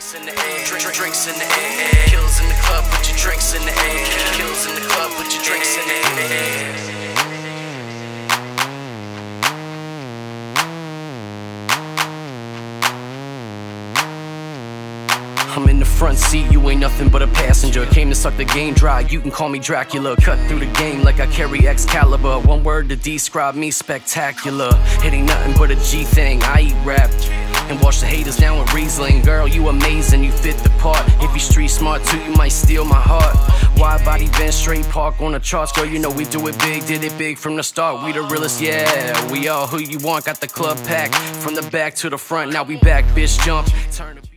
Drinks in the air, drinks in the air. Kills in the club, put your drinks in the air. Kills in the club, put your drinks in the air. I'm in the front seat, you ain't nothing but a passenger. Came to suck the game dry, you can call me Dracula. Cut through the game like I carry Excalibur. One word to describe me, spectacular. It ain't nothing but a G thing, I eat rap and wash the haters down with Riesling. Girl, you amazing, you fit the part. If you street smart too, you might steal my heart. Wide body Benz, straight park on the charts. Girl, you know we do it big, did it big from the start. We the realest, yeah, we all who you want. Got the club packed from the back to the front. Now we back, bitch, jump. Turn